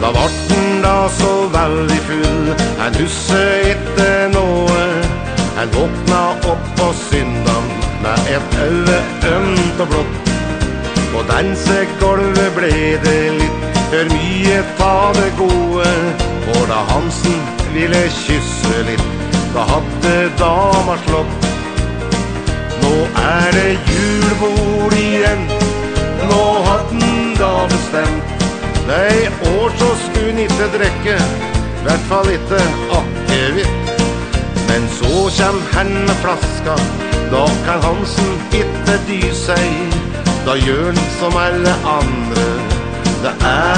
Da vart den da så veldig full, en husse etter noe. En våkna opp på syndan med et øye ømt og blått. På dansegolvet ble det litt for mye ta det gode. For da Hansen ville kysse litt, da hadde dama slått. Nå det julebord igjen, nå hadde den da bestemt. Nei, år så skulle den ikke drekke, hvert fall ikke akevitt. Men så kjem hen med flaska, da kan Hansen ikke dy seg. Da gjør den som alle andre, det